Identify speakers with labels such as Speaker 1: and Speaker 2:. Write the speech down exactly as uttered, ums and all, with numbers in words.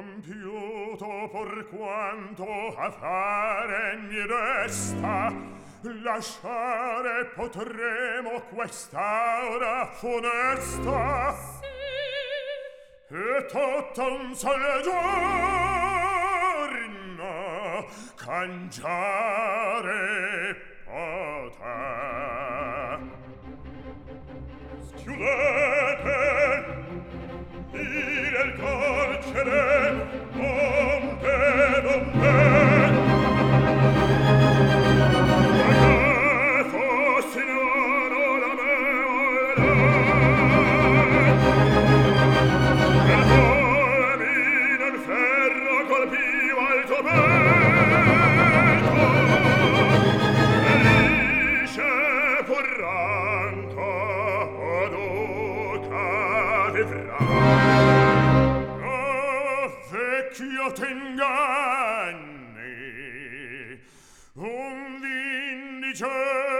Speaker 1: compiuto por quanto a fare mi resta, lasciare potremo quest'aura funesta.
Speaker 2: Sì.
Speaker 1: E tutto un solo giorno cangiare potrà. Schiudete dire il carcere, onde, donde, perché fossi nano la mea e poi nel ferro colpiva il tuo petto e lisce furranco oduca vivrà. Oh, vecchio t'inganni, un vindice